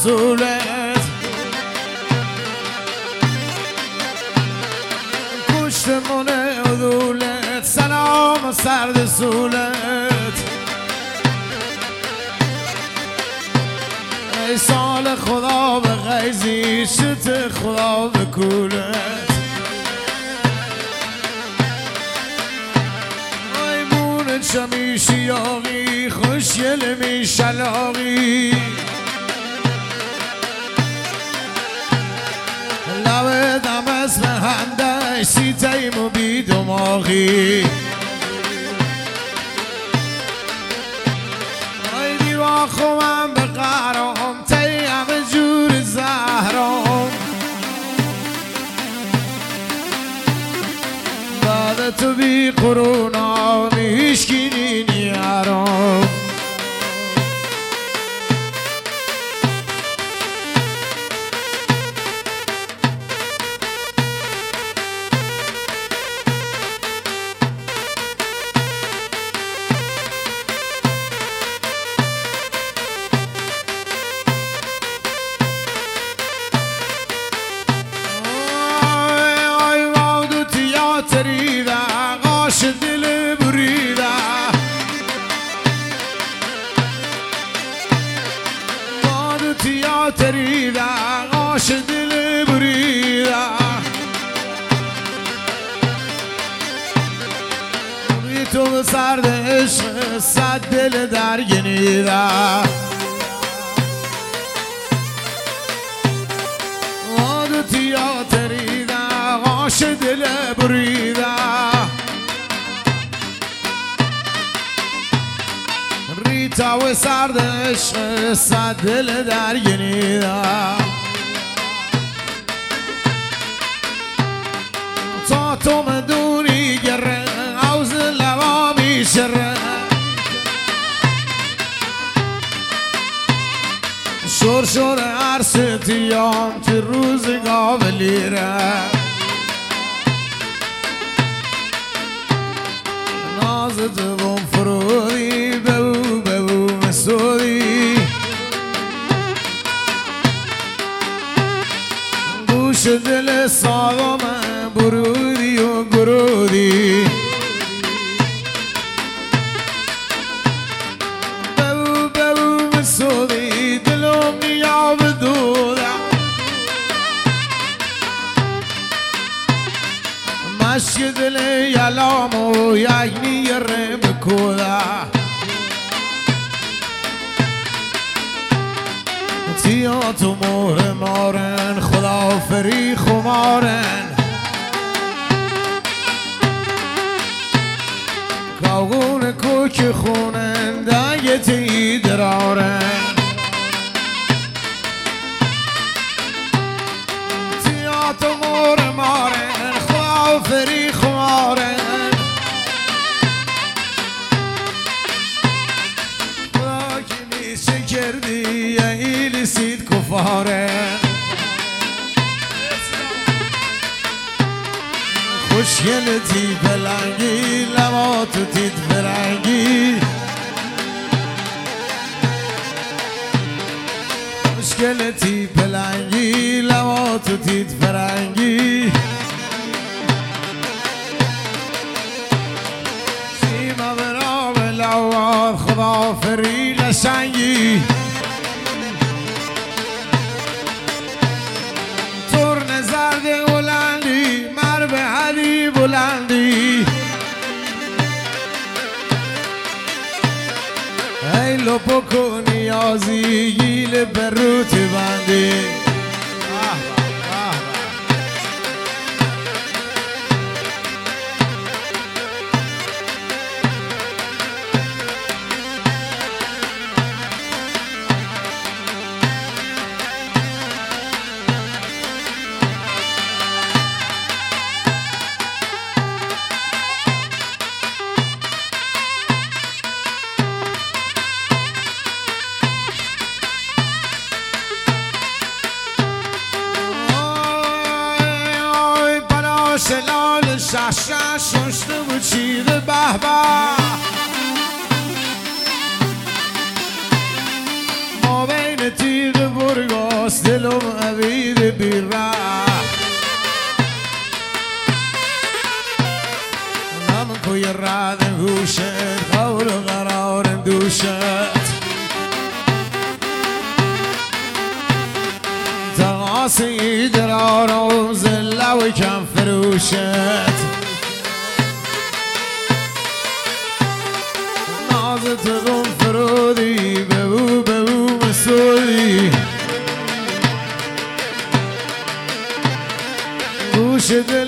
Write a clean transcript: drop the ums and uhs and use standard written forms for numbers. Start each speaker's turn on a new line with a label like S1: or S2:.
S1: رسولت کشتمون عدولت سلام سرد سولت ای سال خدا به غیزی شت خدا به کولت میمون چمی شیاقی خوشگل می شلاقی لب دمست به هندش سی تیم و بی دماغی ای دیوا خوام به قرام تیم جور زهرام بعد تو بی قرونا میشکینی نیارم تریده آش دل بریده روی تو سرد عشق صد دل درگنیده وادوتی ها تریده آش دل بریده ریتا و سرد عشق صد دل درگنیده تا تو مدونی گره عوض لوا میشره شور شور عرصتیام تو روزگاه لیره ناز تو فرودی ببو مسودی گوش دل ساغم برودی و گرودی ببو مسودی دلم نیاب دودم مشک دل یلامو یک نیره بکوده تیات و مهر مارن خدا فری خمارن کاغون کوک خونن دنگتی درارن تیات و مهر مارن خدا فری خمارن خدا که میشه کردی ایلی سید کفاره خوشگلتی پلنگی لباتو تید فرنگی خوشگلتی پلنگی لباتو تید فرنگی سیما برام لوار خدا فری قشنگی ترن زرد بلندی مر به حدی بلندی ای لپو کنی یازی گیل بروتی بندی دوشت قول و قرارم دوشت تقاسی درارم زله و کم فروشت نازت غم فرودی ببو ببو مسودی گوش دل